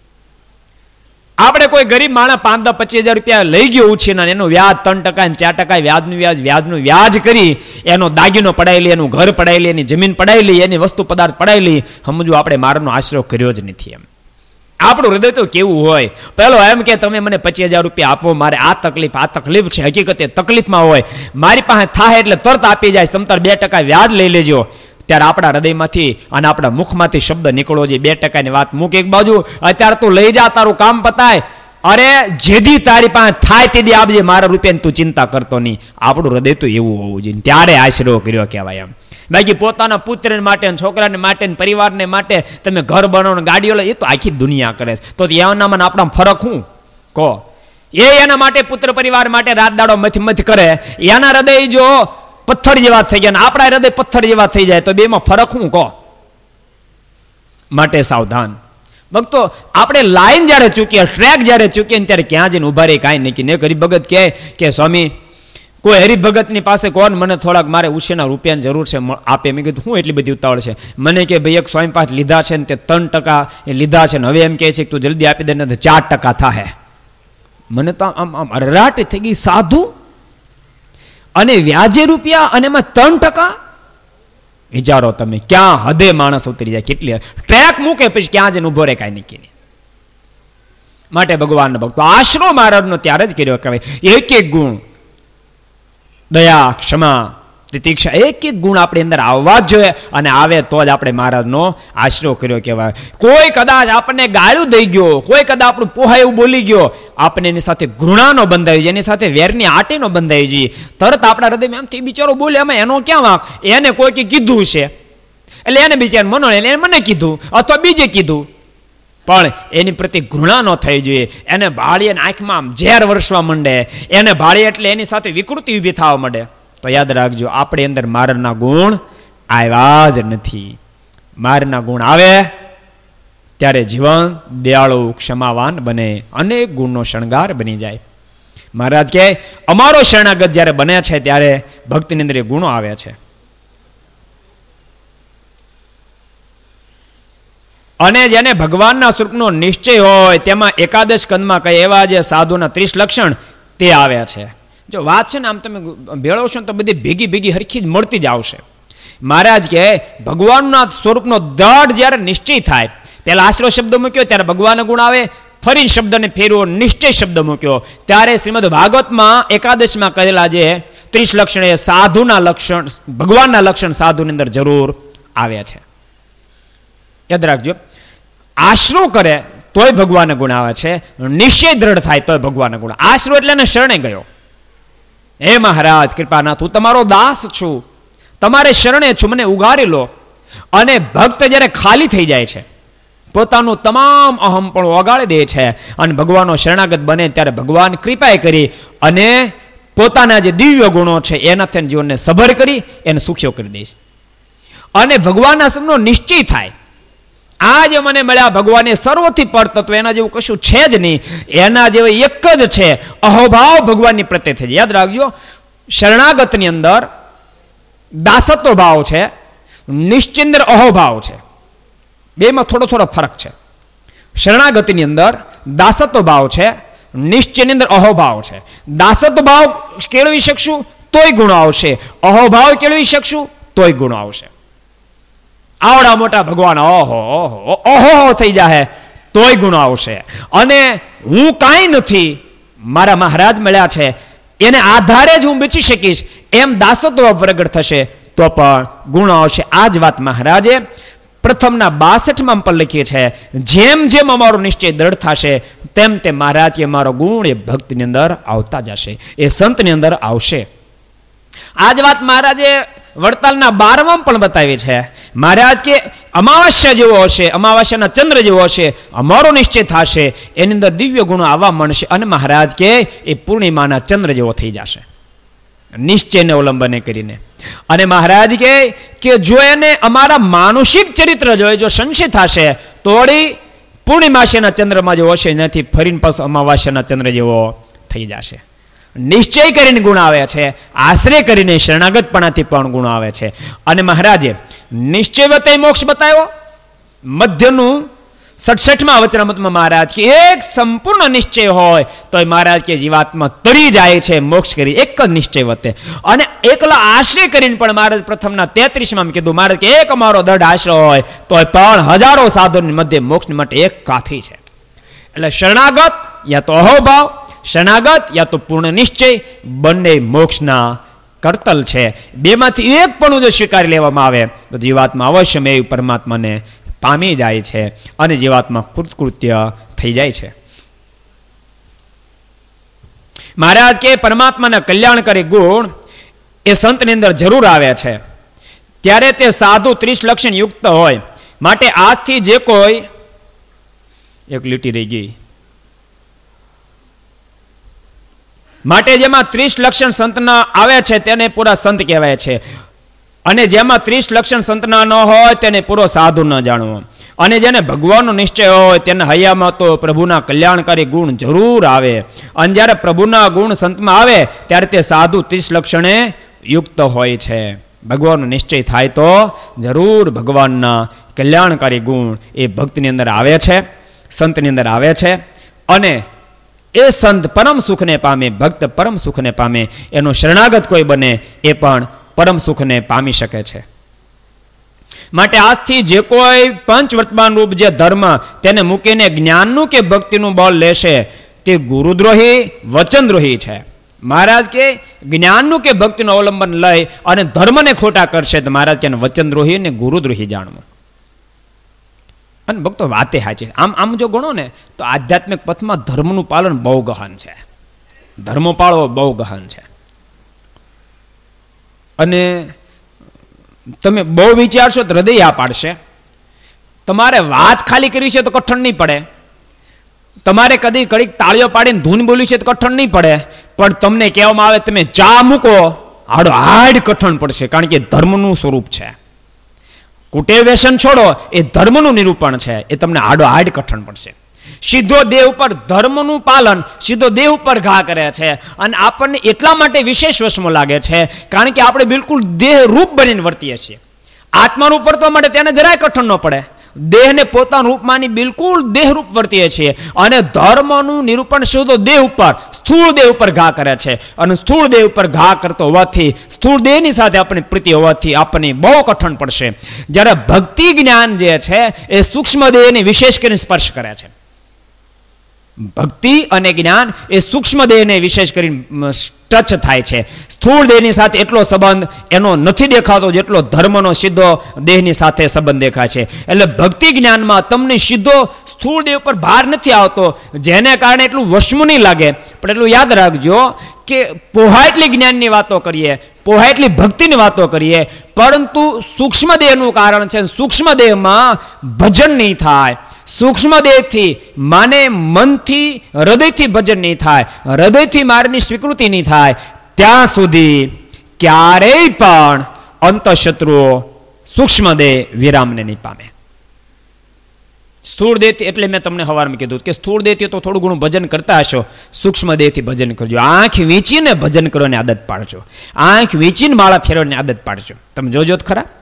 આપણે કોઈ ગરીબ માણસ 5-10-25,000 રૂપિયા લઈ ગયો ઉછીને એનું વ્યાજ 3% ને 4% વ્યાજનું વ્યાજ કરી એનો દાગીનો પડાવી લે, એનું ઘર પડાવી લે, એની જમીન પડાવી લે, એની વસ્તુ પદાર્થ પડાવી લે, સમજો આપણે મારનો આશરો કર્યો જ નથી. એમ આપણું હૃદય તો કેવું હોય, પેલો એમ કે તમે મને 25,000 રૂપિયા આપો, મારે આ તકલીફ છે, હકીકતે તકલીફમાં હોય, મારી પાસે થાય એટલે તરત આપી જાય, તમ તાર 2% વ્યાજ લઈ લેજો. ત્યારે આપણા હૃદયમાંથી અને આપણા મુખમાંથી શબ્દ નીકળવો જોઈએ, 2%ની વાત મૂક એક બાજુ, અત્યારે તું લઈ જા, તારું કામ પતાય, અરે જેદી તારી પાસે થાય તેદી આપજે, મારા રૂપિયાની તું ચિંતા કરતો નહીં. આપણું હૃદય તો એવું હોવું જોઈએ, ત્યારે આશરો કર્યો કહેવાય. એમ બાકી પોતાના પુત્ર માટે, છોકરાને માટે, પરિવારને માટે તમે ઘર બનાવો, ગાડીઓ લો, એ તો આખી દુનિયા કરે છે. તો એનામાં આપણા ફરક શું કહો? એના માટે પુત્ર પરિવાર માટે રાત દાડો મથી કરે, એના હૃદય જો પથ્થર જેવા થઈ ગયા, આપણા હૃદય પથ્થર જેવા થઈ જાય, તો બેમાં ફરક શું કહો? માટે સાવધાન ભક્તો, આપણે લાઈન જ્યારે ચૂકીએ, ટ્રેક જ્યારે ચૂકીએ ને ત્યારે ક્યાં જઈને ઉભા રહી કાંઈ નક્કી નહીં. ગરીબ ભગત કહે કે સ્વામી કોઈ હરિભગતની પાસે કોણ, મને થોડાક મારે ઉછેના રૂપિયાની જરૂર છે, આપે. મેં કીધું હું એટલી બધી ઉતાવળ છે? મને કે ભાઈ એક સ્વામી પાસે લીધા છે ને તે 3% એ લીધા છે ને હવે એમ કહે છે કે તું જલ્દી આપી દે ને તો 4% થાય. મને તો આમ અરરાટ થઈ ગઈ. સાધુ અને વ્યાજે રૂપિયા અને એમાં 3%? વિચારો તમે, ક્યાં હદે માણસ ઉતરી જાય, કેટલી ટ્રેક મૂકે પછી ક્યાં જઈને ઉભો રહે કાંઈ નક્કી નહીં. માટે ભગવાનનો ભક્તો આશરો મહારાજનો ત્યારે જ કર્યો કહેવાય. એક એક ગુણ, દયા, ક્ષમા, તિતિક્ષા, એક એક ગુણ આપણી અંદર આવવા જ જોઈએ, અને આવે તો જ આપણે મહારાજનો આશરો કર્યો કહેવાય. કોઈ કદાચ આપણને ગાળું દઈ ગયો, કોઈ કદાચ આપણું પોહાય એવું બોલી ગયો, આપણે એની સાથે ઘૃણાનો બંધાવી જાય, એની સાથે વેરની આટીનો બંધાવી જઈએ, તરત આપણા હૃદયમાં એમ કે બિચારો બોલે, એમાં એનો ક્યાં વાંક, એને કોઈ કીધું છે એટલે એને બિચારા મનો એને મને કીધું અથવા બીજે કીધું, પણ એની પ્રત્યે ઘૃણા ન થઈ જોઈએ. એને ભાળીએ આંખમાં આમ ઝેર વરસવા માંડે, એને ભાળીએ એટલે એની સાથે વિકૃતિ ઊભી થવા માંડે, તો યાદ રાખજો આપણી અંદર મારના ગુણ આવ્યા જ નથી. મારના ગુણ આવે ત્યારે જીવન દયાળુ, ક્ષમાવાન બને, અનેક ગુણનો શણગાર બની જાય. મહારાજ કહે અમારો શરણાગત જ્યારે બને છે ત્યારે ભક્તિની અંદર એ ગુણો આવે છે. અને જેને ભગવાનના સ્વરૂપનો નિશ્ચય હોય તેમાં એકાદશ સ્કંદમાં કહે એવા જે સાધુના 30 લક્ષણ તે આવ્યા છે. જો વાત છે ને આમ તમે ભેળવશો ને તો બધી ભેગી હરખી જ મળતી જ આવશે. મહારાજ કહે ભગવાનના સ્વરૂપનો દૃઢ જ્યારે નિશ્ચય થાય, પહેલા આશરો શબ્દ મૂક્યો ત્યારે ભગવાનનો ગુણ આવે, ફરી શબ્દને ફેરવો નિશ્ચય શબ્દ મૂક્યો ત્યારે શ્રીમદ ભાગવતમાં એકાદશમાં કહેલા જે 30 લક્ષણ એ સાધુના લક્ષણ, ભગવાનના લક્ષણ સાધુની અંદર જરૂર આવ્યા છે. યાદ રાખજો, આશરો કરે તોય ભગવાનના ગુણ આવે છે, નિશ્ચય દ્રઢ થાય તોય ભગવાનના ગુણ. આશરો એટલે એને શરણે ગયો, હે મહારાજ કૃપાનાથ હું તમારો દાસ છું, તમારે શરણે છું, મને ઉગારી લો. અને ભક્ત જ્યારે ખાલી થઈ જાય છે, પોતાનું તમામ અહમ પણ ઓગાળી દે છે અને ભગવાનનો શરણાગત બને ત્યારે ભગવાન કૃપાએ કરી અને પોતાના જે દિવ્ય ગુણો છે એનાથી જીવનને સભર કરી એને સુખ્યો કરી દે છે. અને ભગવાનના સ્વરૂપનો નિશ્ચય થાય, આ જે મને મળ્યા ભગવાન એ સર્વથી પર તત્વ, એના જેવું કશું છે જ નહીં. એના જેવું એક જ છે, અહોભાવ ભગવાનની પ્રત્યે થઈ જાય. યાદ રાખજો, શરણાગતની અંદર દાસત્વ ભાવ છે, નિશ્ચિંદ્ર અહોભાવ છે. બેમાં થોડો થોડો ફરક છે. શરણાગતિની અંદર દાસત્વ ભાવ છે, નિશ્ચિંદ્ર અહોભાવ છે. દાસત્વ ભાવ કેળવી શકશું તોય ગુણો આવશે, અહોભાવ કેળવી શકશું તોય ગુણો આવશે. આવડા મોટા ભગવાન ઓહો ઓહો ઓહો થઈ જાય તોય ગુણો આવશે. અને હું કાંઈ નથી, મારા મહારાજ મળ્યા છે, એને આધારે જ હું બચી શકીશ, એમ દાસત્વ પ્રગટ થશે તો પણ ગુણો આવશે. આ જ વાત મહારાજે પ્રથમના 62માં પર લખી છે. જેમ જેમ અમારો નિશ્ચય દ્રઢ થશે તેમ તેમ મહારાજ કે અમારો ગુણ એ ભક્તની અંદર આવતા જશે, એ સંતની અંદર આવશે. આ જ વાત મહારાજે વડતાલના 12માં પણ બતાવી છે. મહારાજ કે અમાવસ્યા જેવો હશે, અમાવસ્યાના ચંદ્ર જેવો હશે, અમારો નિશ્ચય થશે, એની અંદર દિવ્ય ગુણો આવવા મળશે. અને મહારાજ કે એ પૂર્ણિમાના ચંદ્ર જેવો થઈ જશે, નિશ્ચયને અવલંબને કરીને. અને મહારાજ કે જો એને અમારા માનુષિક ચરિત્ર જોઈએ, જો સંશય થશે તો વળી પૂર્ણિમાસ્યના ચંદ્રમાં જેવો હશે, એનાથી ફરીને પાછો અમાવાસ્યાના ચંદ્ર જેવો થઈ જશે. નિશ્ચય કરીને ગુણ આવે છે, આશ્રય કરીને શરણાગતપણાથી પણ ગુણ આવે છે. અને મહારાજે નિશ્ચય વતે મોક્ષ બતાવ્યો. મધ્યનું 67માં વચનામૃતમાં મહારાજ કે એક સંપૂર્ણ નિશ્ચય હોય તો મહારાજ કે જીવાત્મા તરી જાય છે મોક્ષ કરી, એક જ નિશ્ચય વતે. અને એકલા આશ્રય કરીને પણ મહારાજ પ્રથમના 33માં કીધું, મહારાજ કે એક અમારો દઢ આશ્રય હોય તો પણ હજારો સાધુની મધ્ય મોક્ષ માટે એક કાફી છે. એટલે શરણાગત યા તો અહોભાવ, શરણાગત યા તો પૂર્ણ નિશ્ચય, બંને મોક્ષના કરતલ છે. બેમાંથી એક પણ જો સ્વીકારી લેવામાં આવે તો જીવાત્મા અવશ્ય પરમાત્માને પામી જાય છે અને જીવાત્મા કૃતકૃત્ય થઈ જાય છે. મહારાજ કે પરમાત્માના કલ્યાણકારી ગુણ એ સંતની અંદર જરૂર આવે છે, ત્યારે તે સાધુ 30 લક્ષણ યુક્ત હોય. માટે આજથી જે કોઈ, એક લીટી રહી ગઈ, માટે જેમાં 30 લક્ષણ સંતના આવે છે તેને પૂરા સંત કહેવાય છે. અને જેમાં 30 લક્ષણ સંતના ન હોય તેને પૂરો સાધુ ન જાણવો. અને જેને ભગવાનનો નિશ્ચય હોય તેને હૈયામાં તો પ્રભુના કલ્યાણકારી ગુણ જરૂર આવે. અને જ્યારે પ્રભુના ગુણ સંતમાં આવે ત્યારે તે સાધુ 30 લક્ષણે યુક્ત હોય છે. ભગવાનનો નિશ્ચય થાય તો જરૂર ભગવાનના કલ્યાણકારી ગુણ એ ભક્તની અંદર આવે છે, સંતની અંદર આવે છે. અને એ સંત પરમ સુખને પામે, ભક્ત પરમ સુખને પામે. એનો શરણાગત કોઈ બને એ પણ પરમ સુખને પામી શકે છે. માટે આજથી જે કોઈ પંચ વર્તમાન રૂપ જે ધર્મ તેને મૂકીને જ્ઞાનનું કે ભક્તિનું બળ લેશે તે ગુરુદ્રોહી, વચનદ્રોહી છે. મહારાજ કે જ્ઞાનનું કે ભક્તિનું અવલંબન લઈ અને ધર્મને ખોટા કરશે તો મહારાજ કે વચનદ્રોહી અને ગુરુદ્રોહી જાણવું. અને ભક્તો વાતે સાચી. આમ જો ગણો ને તો આધ્યાત્મિક પથમાં ધર્મનું પાલન બહુ ગહન છે, ધર્મ પાળવો બહુ ગહન છે. અને તમે બહુ વિચારશો તો હૃદય આ પાડશે. તમારે વાત ખાલી કરવી છે તો કઠણ નહીં પડે, તમારે કદી કડીક તાળીઓ પાડીને ધૂન બોલી છે તો કઠણ નહીં પડે. પણ તમને કહેવામાં આવે તમે ચા મૂકો, હાડો હાડ કઠણ પડશે, કારણ કે ધર્મનું સ્વરૂપ છે. કુટેવ વ્યસન છોડો, એ ધર્મનું નિરૂપણ છે, એ તમને હાડો હાડ કઠણ પડશે. સીધો દેહ ઉપર ધર્મનું પાલન સીધો દેહ ઉપર ઘા કરે છે. અને આપણને એટલા માટે વિશેષ વશમાં લાગે છે કારણ કે આપણે બિલકુલ દેહ રૂપ બનીને વર્તીએ છીએ. આત્માનું વર્તવા માટે તેને જરાય કઠણ ન પડે. દેહને પોતાનું રૂપ માની બિલકુલ દેહરૂપ વર્તીએ છીએ. અને ધર્મનું નિરૂપણ સીધો દેહ ઉપર, સ્થૂળ દેહ ઉપર ઘા કરે છે. અને સ્થૂળ દેહ ઉપર ઘા કરતો હોવાથી, સ્થૂળ દેહની સાથે આપણી પ્રીતિ હોવાથી આપણને બહુ કઠણ પડશે. જ્યારે ભક્તિ જ્ઞાન જે છે એ સૂક્ષ્મ દેહને વિશેષ કરીને સ્પર્શ કરે છે. ભક્તિ અને જ્ઞાન એ સૂક્ષ્મ દેહને વિશેષ કરીને ટચ થાય છે. સ્થૂળ દેહની સાથે એટલો સંબંધ એનો નથી દેખાતો જેટલો ધર્મનો સીધો દેહની સાથે સંબંધ દેખાય છે. એટલે ભક્તિ જ્ઞાનમાં તમને સીધો સ્થૂળ દેહ ઉપર ભાર નથી આવતો, જેને કારણે એટલું વશમું નહીં લાગે. પણ એટલું યાદ રાખજો કે પોહા એટલી જ્ઞાનની વાતો કરીએ, પોહા એટલી ભક્તિની વાતો કરીએ, પરંતુ સૂક્ષ્મ દેહનું કારણ છે. સૂક્ષ્મ દેહમાં ભજન નહીં થાય, સૂક્ષ્મ દેહથી માને મનથી હૃદયથી ભજન નહીં થાય, હૃદયથી મારની સ્વીકૃતિ નહીં થાય, ત્યાં સુધી ક્યારેય પણ અંતઃશત્રુઓ સૂક્ષ્મ દેહ વિરામને નહીં પામે. સ્થૂળ દેહથી, એટલે મેં તમને સવારમાં કીધું કે સ્થૂળ દેહથી તો થોડું ઘણું ભજન કરતા હશો, સૂક્ષ્મ દેહથી ભજન કરજો. આંખ વીંચીને ભજન કરવાની આદત પાડજો. આંખ વીંચીને માળા ફેરવવાની આદત પાડજો. તમે જોજો તો ખરા,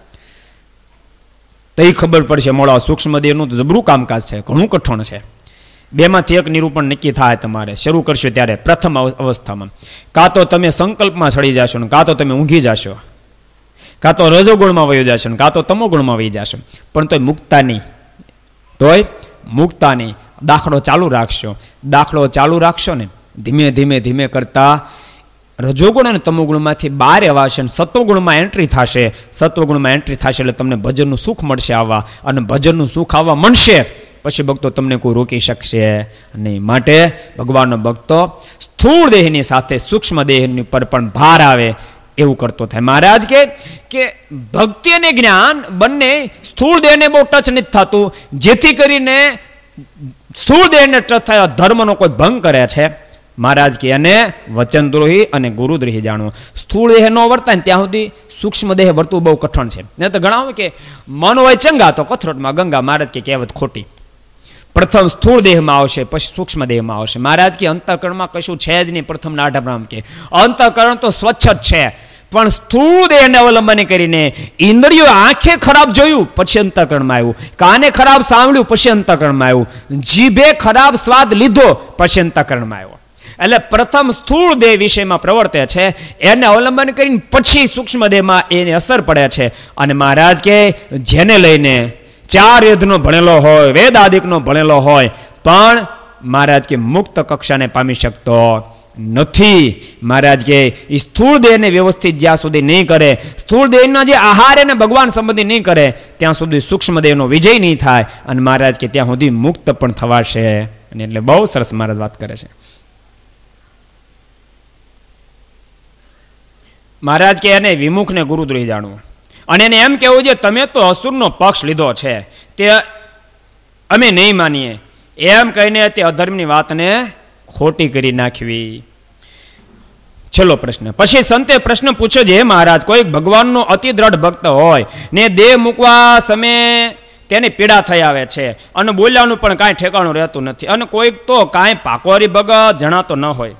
તો એ ખબર પડશે મોળા સૂક્ષ્મ દેહનું તો જબરું કામકાજ છે, ઘણું કઠણ છે. બેમાંથી એક નિરૂપણ નક્કી થાય તમારે શરૂ કરશો ત્યારે. પ્રથમ અવસ્થામાં કાં તો તમે સંકલ્પમાં ચડી જશો ને કાં તો તમે ઊંઘી જશો, કાં તો રજોગુણમાં વહી જશો ને કાં તો તમોગુણમાં વહી જશો, પણ તોય મુક્તા નહીં, તોય મુક્તા નહીં. દાખલો ચાલુ રાખશો, દાખલો ચાલુ રાખશો ને ધીમે ધીમે ધીમે કરતા રજોગુણ અને તમોગુણમાંથી બહાર આવશે, સત્વગુણમાં એન્ટ્રી થશે. સત્વગુણમાં એન્ટ્રી થશે એટલે તમને ભજનનું સુખ મળશે આવવા, અને ભજનનું સુખ આવવા મળશે પછી ભક્તો તમને કોઈ રોકી શકશે નહીં. માટે ભગવાનનો ભક્તો સ્થૂળ દેહની સાથે સૂક્ષ્મ દેહની પર પણ ભાર આવે એવું કરતો થાય. મહારાજ કે ભક્તિ અને જ્ઞાન બંને સ્થૂળ દેહને બહુ ટચ નથી થતું, જેથી કરીને સ્થૂળ દેહને ટચ થયા ધર્મનો કોઈ ભંગ કરે છે. મહારાજ કે અને વચનદ્રોહી અને ગુરુદ્રોહી જાણવું. સ્થૂળ દેહ ન વર્તાય ને ત્યાં સુધી સૂક્ષ્મ દેહ વર્તવું બહુ કઠણ છે. નહીં તો ઘણા કે મન હોય ચંગા તો કથરોટમાં ગંગા. મહારાજ કે કહેવત ખોટી. પ્રથમ સ્થૂળ દેહમાં આવશે પછી સૂક્ષ્મ દેહમાં આવશે. મહારાજ કે અંતઃકરણમાં કશું છે જ નહીં. પ્રથમ નાઢાબ્રાહ્મ કે અંતઃકરણ તો સ્વચ્છ જ છે, પણ સ્થૂળ દેહને અવલંબન કરીને ઇન્દ્રિયો આંખે ખરાબ જોયું પછી અંતઃકરણમાં આવ્યું, કાને ખરાબ સાંભળ્યું પછી અંતઃકરણમાં આવ્યું, જીભે ખરાબ સ્વાદ લીધો પછી અંતઃકરણમાં આવ્યો. એટલે પ્રથમ સ્થૂળ દેહ વિષયમાં પ્રવર્તે છે, એને અવલંબન કરીને પછી સૂક્ષ્મ દેહમાં એની અસર પડે છે. અને મહારાજ કે જેને લઈને 4 વેદનો ભણેલો હોય, વેદ આદિકનો ભણેલો હોય, પણ મહારાજ કે મુક્ત કક્ષાને પામી શકતો નથી. મહારાજ કે સ્થૂળ દેહને વ્યવસ્થિત જ્યાં સુધી નહીં કરે, સ્થૂળ દેહના જે આહાર એને ભગવાન સંબંધી નહીં કરે, ત્યાં સુધી સૂક્ષ્મ દેહનો વિજય નહીં થાય, અને મહારાજ કે ત્યાં સુધી મુક્ત પણ થવાશે. અને એટલે બહુ સરસ મહારાજ વાત કરે છે. મહારાજ કે એને વિમુખને ગુરુદ્રોહી જાણવું, અને એને એમ કહેવું છે તમે તો અસુરનો પક્ષ લીધો છે, તે અમે નહીં માનીએ, એમ કહીને તે અધર્મની વાતને ખોટી કરી નાખવી. છેલ્લો પ્રશ્ન. પછી સંતે પ્રશ્ન પૂછ્યો છે, હે મહારાજ, કોઈ ભગવાનનો અતિ દ્રઢ ભક્ત હોય ને દેહ મૂકવા સમયે તેને પીડા થઈ આવે છે અને બોલવાનું પણ કાંઈ ઠેકાણું રહેતું નથી, અને કોઈક તો કાંઈ પાકોરી ભગત જણાતો ન હોય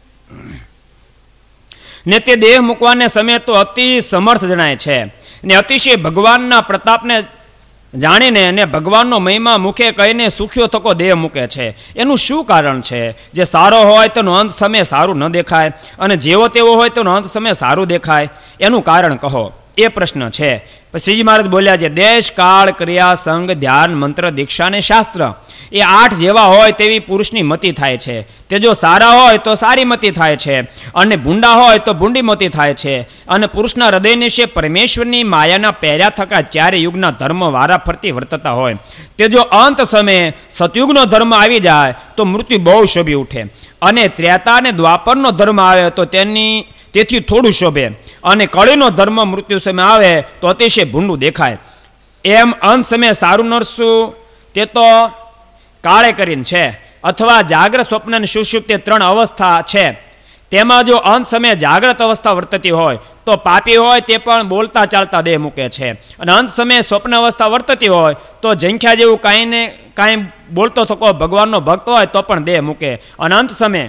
ને તે દેહ મૂકવાને સમયે તો અતિ સમર્થ જણાય છે ને અતિશય ભગવાનના પ્રતાપને જાણીને અને ભગવાનનો મહિમા મુખે કહીને સુખ્યો થકો દેહ મૂકે છે. એનું શું કારણ છે? જે સારો હોય તેનો અંત સમય સારું ન દેખાય, અને જેવો તેવો હોય તેનો અંત સમય સારું દેખાય, એનું કારણ કહો. એ પ્રશ્ન છે. શ્રીજી મહારાજ બોલ્યા છે, દેશ કાળ ક્રિયા સંગ ધ્યાન મંત્ર દીક્ષા અને શાસ્ત્ર એ 8 જેવા હોય તેવી પુરુષની મતિ થાય છે. તે જો સારા હોય તો સારી મતિ થાય છે, અને ભૂંડા હોય તો ભૂંડી મતિ થાય છે. અને પુરુષના હૃદયનિશે પરમેશ્વરની માયાના પહેર્યા થકા 4 યુગના ધર્મ વારા ફરતી વર્તતા હોય, તે જો અંત સમયે સતયુગનો ધર્મ આવી જાય તો મૃત્યુ બહુ શોભી ઉઠે, અને ત્રેતા અને દ્વાપરનો ધર્મ આવે તો તેથી થોડું શોભે, અને કળીનો ધર્મ મૃત્યુ સમય આવે તો અતિશય ભૂંડું દેખાય. એમ અંત સમયે સારું નરસું તે તો કાળે કરીને છે, અથવા જાગ્રત સ્વપ્ન અને સુષુપ્તિ 3 અવસ્થા છે. તેમાં જો અંત સમયે જાગ્રત અવસ્થા વર્તતી હોય તો પાપી હોય તે પણ બોલતા ચાલતા દેહ મૂકે છે, અને અંત સમયે સ્વપ્ન અવસ્થા વર્તતી હોય તો જંખ્યા જેવું કાંઈ ને કાંઈ બોલતો થકો ભગવાનનો ભક્ત હોય તો પણ દેહ મૂકે, અને અંત સમયે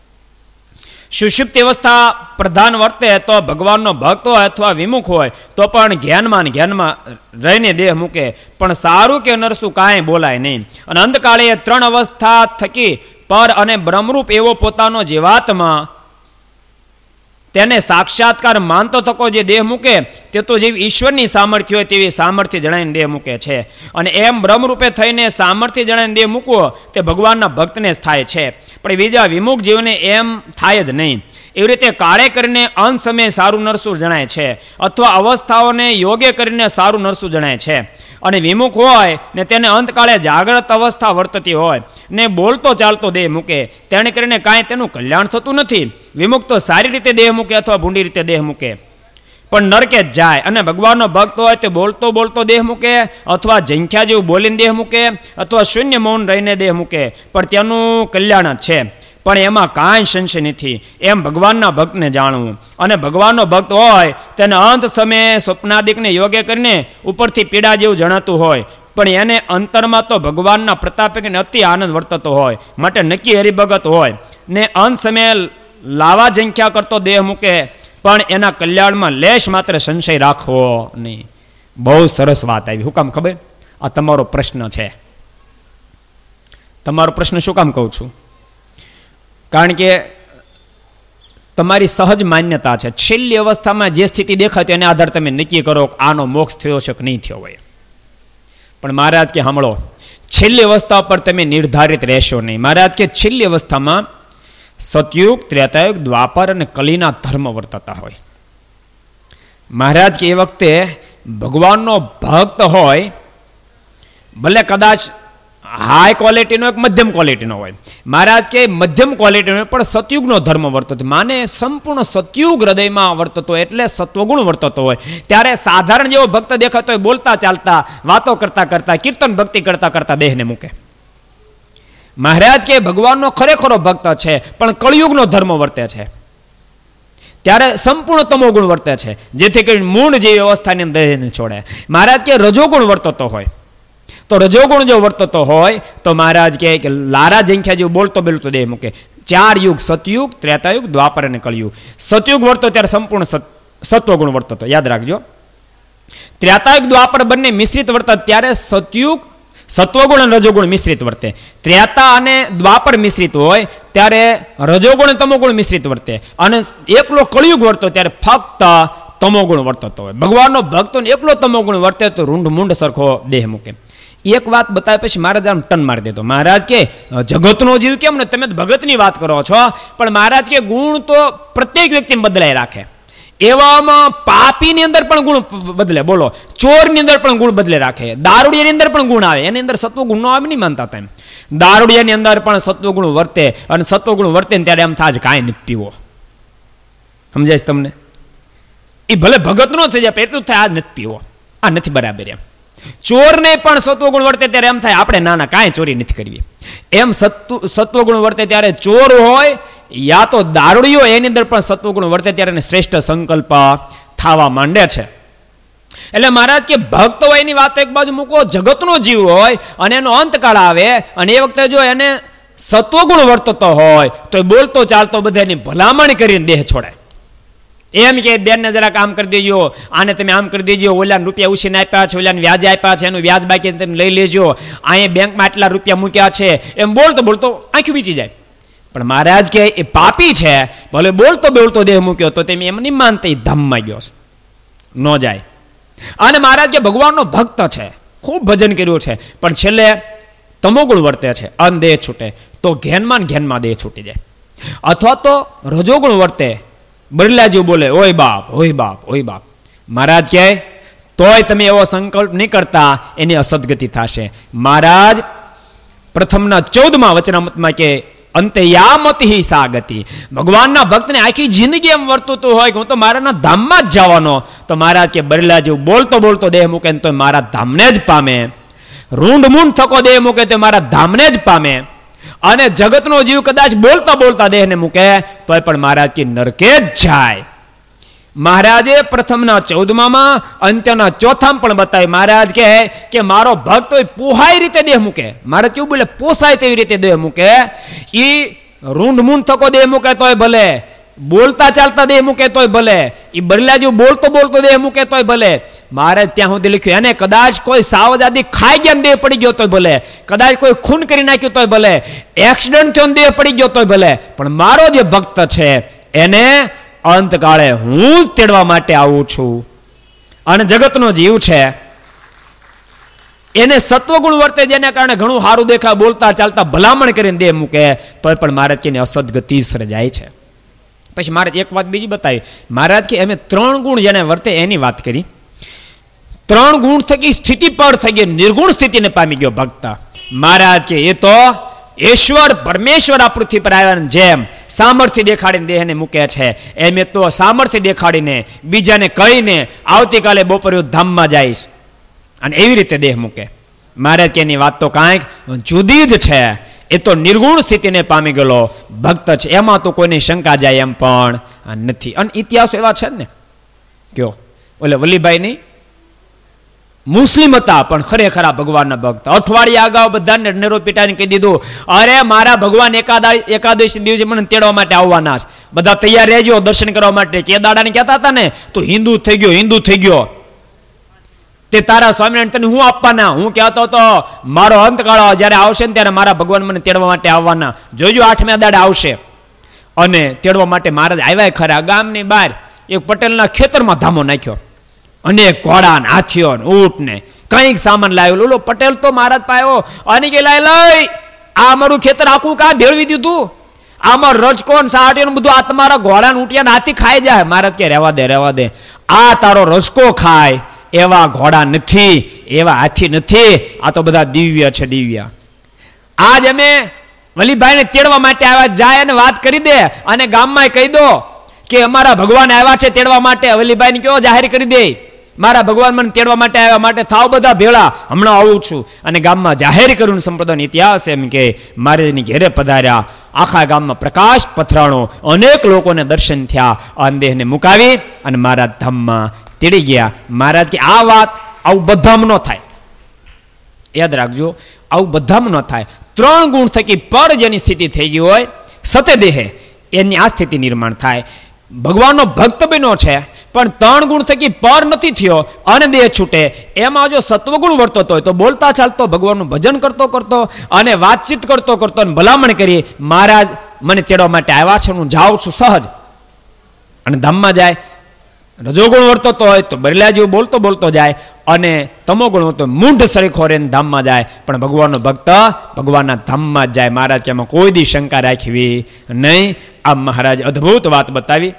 સુષુપ્તિ અવસ્થા પ્રધાન વર્તે તો ભગવાનનો ભક્ત હોય અથવા વિમુખ હોય તો પણ જ્ઞાનમાં રહીને દેહ મૂકે, પણ સારું કે નરસું કાંઈ બોલાય નહીં. અને અંતકાળે 3 અવસ્થા થકી પર અને બ્રહ્મરૂપ એવો પોતાનો જીવાત્મા તેને સાક્ષાત્કાર માનતો થકો જે દેહ મૂકે તે તો જેવી ઈશ્વરની સામર્થ્ય હોય તેવી સામર્થ્ય જણાવીને દેહ મૂકે છે, અને એમ બ્રહ્મરૂપે થઈને સામર્થ્ય જણાવીને દેહ મૂકવો તે ભગવાનના ભક્તને જ થાય છે, પણ બીજા વિમુખ જીવને એમ થાય જ નહીં. એવી રીતે કાળે કરીને અંત સમયે સારું નરસું જણાય છે, અથવા અવસ્થાઓને યોગ્ય કરીને સારું નરસું જણાય છે. અને વિમુખ હોય ને તેને અંતકાળે જાગ્રત અવસ્થા વર્તતી હોય ને બોલતો ચાલતો દેહ મૂકે, તેને કરીને કાંઈ તેનું કલ્યાણ થતું નથી. વિમુખ તો સારી રીતે દેહ મૂકે અથવા ભૂંડી રીતે દેહ મૂકે પણ નરકે જ જાય, અને ભગવાનનો ભક્ત હોય તે બોલતો દેહ મૂકે, અથવા જંખ્યા જેવું બોલીને દેહ મૂકે, અથવા શૂન્ય મૌન રહીને દેહ મૂકે, પણ તેનું કલ્યાણ જ છે, પણ એમાં કાંઈ સંશય નથી. એમ ભગવાનના ભક્તને જાણવું, અને ભગવાનનો ભક્ત હોય તેને અંત સમયે સ્વપ્નાદિકને યોગ્ય કરીને ઉપરથી પીડા જેવું જણાતું હોય પણ એને અંતરમાં તો ભગવાનના પ્રતાપે અતિ આનંદ વર્તતો હોય, માટે નક્કી હરિભગત હોય ને અંત સમયે લાવા જંખ્યા કરતો દેહ મૂકે, પણ એના કલ્યાણમાં લેશ માત્ર સંશય રાખવો નહીં. બહુ સરસ વાત આવી. શું કામ ખબર? આ તમારો પ્રશ્ન છે. તમારો પ્રશ્ન શું કામ કહું છું? કારણ કે તમારી સહજ માન્યતા છે, છેલ્લી અવસ્થામાં જે સ્થિતિ દેખાતી એના આધારે તમે નક્કી કરો કે આનો મોક્ષ થયો છે કે નહીં થયો હોય. પણ મહારાજ કે સાંભળો, છેલ્લી અવસ્થા પર તમે નિર્ધારિત રહેશો નહીં. મહારાજ કે છેલ્લી અવસ્થામાં સતયુગ, ત્રેતાયુગ, દ્વાપર અને કલીના ધર્મ વર્તતા હોય. મહારાજ કે એ વખતે ભગવાનનો ભક્ત હોય, ભલે કદાચ હાઈ ક્વોલિટીનો એક મધ્યમ ક્વોલિટીનો હોય. મહારાજ કે મધ્યમ ક્વોલિટીનો પણ સતયુગનો ધર્મ વર્તતો, માને સંપૂર્ણ સતયુગ હૃદયમાં વર્તતો, એટલે સત્વગુણ વર્તતો હોય. ત્યારે સાધારણ જેવો ભક્ત દેખાતો હોય, બોલતા ચાલતા વાતો કરતા કરતા કીર્તન ભક્તિ કરતા કરતા દેહને મૂકે. મહારાજ કે ભગવાનનો ખરેખરો ભક્ત છે પણ કળિયુગનો ધર્મ વર્તે છે, ત્યારે સંપૂર્ણ તમોગુણ વર્તે છે, જેથી કરીને મૂળ જેવી અવસ્થાની અંદર દેહને છોડે. મહારાજ કે રજોગુણ વર્તતો હોય, તો રજોગુણ જો વર્તતો હોય તો મહારાજ કહે કે લારા જંખ્યા જેવું બોલતો બોલતો દેહ મૂકે. 4 યુગ, સતયુગ, ત્રેતાયુગ, દ્વાપર અને કળિયુગ. સતયુગ વર્તો ત્યારે સંપૂર્ણ સત્વગુણ વર્તતો, યાદ રાખજો. ત્રેતાયુગ, દ્વાપર બંને મિશ્રિત વર્તત, ત્યારે સતયુગ સત્વગુણ અને રજોગુણ મિશ્રિત વર્તે. ત્રેતા અને દ્વાપર મિશ્રિત હોય ત્યારે રજોગુણ અને તમોગુણ મિશ્રિત વર્તે, અને એકલો કળિયુગ વર્તો ત્યારે ફક્ત તમોગુણ વર્તતો હોય. ભગવાનનો ભક્તો એકલો તમોગુણ વર્તે તો રૂંઢ મૂંઢ સરખો દેહ મૂકે. એક વાત બતાવે પછી મહારાજ આમ ટન મારી દેતો. મહારાજ કે જગતનો જીવ કેમ ને, તમે ભગતની વાત કરો છો, પણ મહારાજ કે ગુણ તો પ્રત્યેક વ્યક્તિને બદલાઈ રાખે. એવામાં પાપીની અંદર પણ ગુણ બદલે, બોલો, ચોરની અંદર પણ ગુણ બદલે રાખે, દારૂડિયાની અંદર પણ ગુણ આવે, એની અંદર સત્વગુણ નો આવે નહીં માનતા તેમ. દારૂડિયાની અંદર પણ સત્વગુણ વર્તે, અને સત્વગુણ વર્તે ને ત્યારે એમ થાય કાંઈ નથી પીવો. સમજાય છે તમને? એ ભલે ભગત નો થઈ જાય, એટલું થાય આ નથી પીવો, આ નથી બરાબર. એમ ચોરને પણ સત્વગુણ વર્તે ત્યારે એમ થાય આપણે ના કાંઈ ચોરી નથી કરવી. એમ સત્વગુણ વર્તે ત્યારે ચોર હોય યા તો દારૂડિયો, એની અંદર પણ સત્વગુણ વર્તે ત્યારે શ્રેષ્ઠ સંકલ્પ થવા માંડે છે. એટલે મહારાજ કે ભક્ત હોય એની વાત એક બાજુ મૂકો, જગતનો જીવ હોય અને એનો અંતકાળ આવે, અને એ વખતે જો એને સત્વગુણ વર્તતો હોય તો એ બોલતો ચાલતો બધાની ભલામણ કરીને દેહ છોડે. એમ કે બેનને જરાક આમ કરી દેજો, આને તમે આમ કરી દેજો, ઓલાને રૂપિયા ઉછીને આપ્યા છે, ઓલાને વ્યાજ આપ્યા છે, એનું વ્યાજ બાકી તમે લઈ લેજો, અહીંયા બેંકમાં આટલા રૂપિયા મૂક્યા છે, એમ બોલતો બોલતો આંખી વીચી જાય. પણ મહારાજ કે એ પાપી છે, ભલે બોલતો બોલતો દેહ મૂક્યો તો તેમ એમ નહીં માનતા એ ધામમાં ગયો ન જાય. અને મહારાજ કે ભગવાનનો ભક્ત છે, ખૂબ ભજન કર્યું છે, પણ છેલ્લે તમોગુણ વર્તે છે, અન દેહ છૂટે તો ઘેનમાં દેહ છૂટી જાય. અથવા તો રજોગુણ વર્તે, બરલા જેવું બોલે, ઓય બાપ ઓય બાપ ઓય બાપ. મહારાજ કહે તોય તમે એવો સંકલ્પ નહીં કરતા, એની અસદગતિ થશે. મહારાજ પ્રથમના 14મા વચનામૃતમાં કે અંતયામતિ સા ગતિ. ભગવાનના ભક્તને આખી જિંદગી એમ વર્તતું હોય કે હું તો મારાના ધામમાં જ જવાનો, તો મહારાજ કે બરલા જેવું બોલતો બોલતો દેહ મૂકે તો મારા ધામને જ પામે, રૂંઢ મૂંઢ થકો દેહ મૂકે તો મારા ધામને જ પામે. અને જગતનો જીવ કદાચ બોલતા બોલતા દેહને મૂકે તોય પણ મહારાજ કે નરકે જ જાય. મહારાજે પ્રથમના 14માં અંત્યના 4માં પણ બતાવી. મહારાજ કહે કે મારો ભક્ત પોહાય રીતે દેહ મૂકે, મહારાજ કેવું બોલે, પોસાય તેવી રીતે દેહ મૂકે. એ રૂંઢ મૂંઢ થકો દેહ મૂકે તોય ભલે, બોલતા ચાલતા દેહ મૂકે તોય ભલે, એ બરલા જેવું બોલતો બોલતો દેહ મૂકે તોય ભલે. મહારાજ ત્યાં સુધી લખ્યું, એને કદાચ કોઈ સાવજાદી ખાઈ ગયા દેહ પડી ગયો તોય ભલે, કદાચ કોઈ ખૂન કરી નાખ્યું તોય ભલે, એક્સિડન્ટ થયો દેહ પડી ગયો તોય ભલે, પણ મારો જે ભક્ત છે એને અંતકાળે હું જ તેડવા માટે આવું છું. અને જગતનો જીવ છે એને સત્વગુણ વર્તે, જેને કારણે ઘણું સારું દેખાય, બોલતા ચાલતા ભલામણ કરીને દેહ મૂકે તોય પણ મહારાજ કે અસદગતિ સર્જાય છે. પછી મહારાજ એક વાત બીજી બતાવી. મહારાજ કે અમે 3 ગુણ જેને વર્તે એની વાત કરી. 3 ગુણ થકી સ્થિતિ પર થઈ ગઈ, નિર્ગુણ સ્થિતિને પામી ગયો ભક્ત. મહારાજ કે એ તો ઈશ્વર પરમેશ્વર આ પૃથ્વી પર આવ્યા જેમ સામર્થ્ય દેખાડીને દેહને મૂકે છે, એમ એ તો સામર્થ્ય દેખાડીને બીજાને કહીને આવતીકાલે બપોરે ધામમાં જઈશ, અને એવી રીતે દેહ મૂકે. મહારાજ કે એની વાત તો કાંઈક જુદી જ છે. એ તો નિર્ગુણ સ્થિતિને પામી ગયેલો ભક્ત છે, એમાં તો કોઈની શંકા જાય એમ પણ નથી. અને ઇતિહાસ એવા છે ને, કયો ઓલે વલ્લીભાઈ નહીં, મુસ્લિમ હતા પણ ખરેખર ભગવાનના ભક્ત. અઠવાડિયા અગાઉ બધાને નેરો પીટાઈને કહી દીધું, અરે મારા ભગવાન એકાદશી દિવસે મને તેડવા માટે આવવાના છે, બધા તૈયાર રહેજો દર્શન કરવા માટે. કે દાડાને કહેતા હતા ને તું હિન્દુ થઈ ગયો, હિન્દુ થઈ ગયો, તે તારા સ્વામિનારાયણ તને હું આપવાના. હું કહેતો હતો મારો અંતકાળ જ્યારે આવશે ને ત્યારે મારા ભગવાન મને તેડવા માટે આવવાના, જોજો 8મે દાડે આવશે. અને તેડવા માટે મહારાજ આવ્યા ખરા. ગામની બહાર એક પટેલના ખેતરમાં ધામો નાખ્યો, અનેક ઘોડા ને હાથીઓ ને ઊંટ ને કંઈક સામાન લાવ્યો. ઓલો પટેલ તો મહારાજ પાયો અને કે લઈ આ મારું ખેતર આખું કા ભેળવી દીધું, આમાં રજકો ને સાટીઓ ને બધું આ તમારા ઘોડા ને ઊંટિયા ને હાથી ખાઈ જાય. મહારાજ કે રહેવા દે રહેવા દે, આ તારો રજકો ખાય એવા ઘોડા નથી, એવા હાથી નથી, આ તો બધા દિવ્ય છે દિવ્ય. આજ અમે વલીભાઈને તેડવા માટે આવ્યા, જાય અને વાત કરી દે અને ગામમાં કહી દો કે અમારા ભગવાન આવ્યા છે તેડવા માટે. વલીભાઈને કયો જાહેર કરી દે મારા ભગવાન મને તેડવા માટે આવ્યા, માટે થાવ બધા ભેળા, હમણાં આવું છું. અને ગામમાં જાહેર કર્યું. સંપ્રદાયનો ઇતિહાસ એમ કે મહારાજની ઘેરે પધાર્યા, આખા ગામમાં પ્રકાશ પથરાણો, અનેક લોકોને દર્શન થયા. અંદેહને મુકાવી અને મહારાજ ધામમાં તેડી ગયા. મહારાજ કે આ વાત આવું બધામાં ન થાય, યાદ રાખજો, આવું બધામાં ન થાય. 3 ગુણ થકી પર જેની સ્થિતિ થઈ ગઈ હોય સતે દેહે, એની આ સ્થિતિ નિર્માણ થાય. ભગવાનનો ભક્ત બન્યો છે પણ 3 ગુણ થકી પર નથી થયો અને દેહ છૂટે. એમાં જો સત્વગુણ વર્તતો હોય તો બોલતા ચાલતો ભગવાનનું ભજન કરતો કરતો અને વાતચીત કરતો કરતો અને ભલામણ કરી મહારાજ મને તેડવા માટે આવ્યા છે, હું જાઉં છું સહજ, અને ધામમાં જાય. રજોગુણ વર્તતો હોય તો બરેલા જેવું બોલતો બોલતો જાય, અને તમોગુણ હોય તો મૂંઢ સરીખો રે ધામમાં જાય. પણ ભગવાનનો ભક્ત ભગવાનના ધામમાં જ જાય. મહારાજ કે એમાં કોઈ દી શંકા રાખવી નહીં. આ મહારાજ અદ્ભુત વાત બતાવી.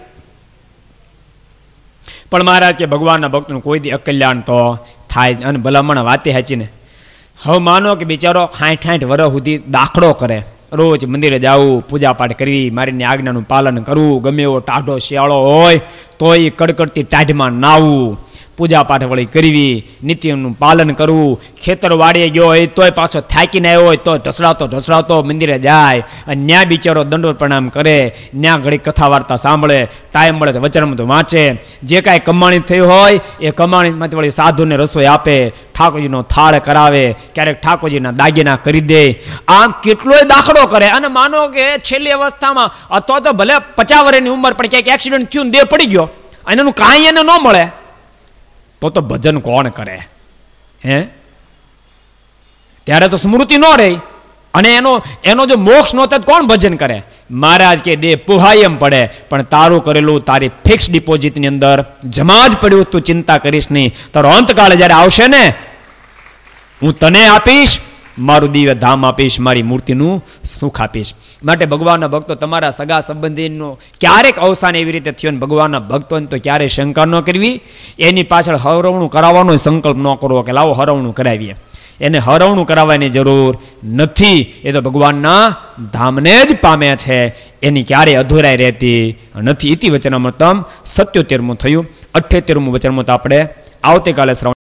પણ મહારાજ કે ભગવાનના ભક્તનું કોઈ દી અકલ્યાણ તો થાય. અને ભલામણ વાતે હાચીને હવે માનો કે બિચારો 60 વર્ષ સુધી દાખલો કરે, રોજ મંદિરે જવું, પૂજા પાઠ કરવી, મારીની આજ્ઞાનું પાલન કરવું, ગમે એવો ટાઢો શિયાળો હોય તો એ કડકડતી ટાઢમાં નાવું, પૂજા પાઠ વળી કરવી, નિત્યનું પાલન કરવું. ખેતર વાડીએ ગયો હોય તોય પાછો થાકીને આવ્યો હોય તો ઢસડાતો મંદિરે જાય, અને ન્યા બિચારો દંડોત પ્રણામ કરે, ન્યા ઘડી કથા વાર્તા સાંભળે, ટાઈમ મળે તો વચનમાં તો વાંચે. જે કાંઈ કમાણી થઈ હોય એ કમાણીમાંથી વળી સાધુને રસોઈ આપે, ઠાકોરજીનો થાળ કરાવે, ક્યારેક ઠાકોરજીના દાગીના કરી દે. આમ કેટલોય દાખલો કરે. અને માનો કે છેલ્લી અવસ્થામાં અથવા તો ભલે 50 વર્ષની ઉંમર પણ ક્યાંક એક્સિડન્ટ થયું, દેહ પડી ગયો અને એનું કાંઈ એને ન મળે તો ભજન કોણ કરે? હે, ત્યારે તો સ્મૃતિ ન રહી, અને એનો જો મોક્ષ ન થાય કોણ ભજન કરે? મહારાજ કે દેહ પુહાય એમ પડે, પણ તારું કરેલું તારી ફિક્સ ડિપોઝિટની અંદર જમા જ પડ્યું, તું ચિંતા કરીશ નહીં. તારો અંતકાળ જ્યારે આવશે ને, હું તને આપીશ, મારું દિવ્ય ધામ આપીશ, મારી મૂર્તિનું સુખ આપીશ. માટે ભગવાનના ભક્તો, તમારા સગા સંબંધીનો ક્યારેક અવસાન એવી રીતે થયો ને ભગવાનના ભક્તોને તો ક્યારેય શંકા ન કરવી. એની પાછળ હરવણું કરાવવાનો સંકલ્પ ન કરવો કે લાવો હરવણું કરાવીએ. એને હરવણું કરાવવાની જરૂર નથી. એ તો ભગવાનના ધામને જ પામે છે, એની ક્યારેય અધૂરાઈ રહેતી નથી. ઇતિ વચનામૃતમ 77મું થયું. 78મું વચનામૃત આપણે આવતીકાલે શ્રવણ